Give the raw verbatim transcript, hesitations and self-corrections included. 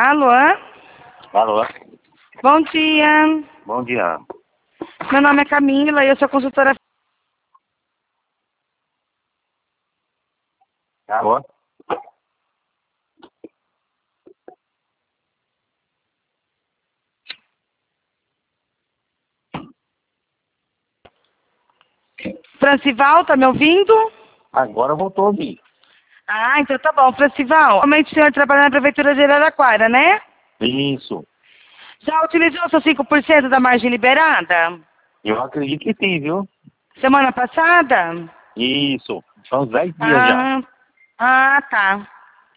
Alô? Alô? Bom dia. Bom dia. Meu nome é Camila e eu sou consultora. Alô? Francival, tá me ouvindo? Agora voltou a ouvir. Ah, então tá bom. Francival, realmente o senhor trabalha na Prefeitura de Araraquara, né? Isso. Já utilizou seus cinco por cento da margem liberada? Eu acredito que sim, viu? Semana passada? Isso. São uns dez dias já. Ah, ah, tá.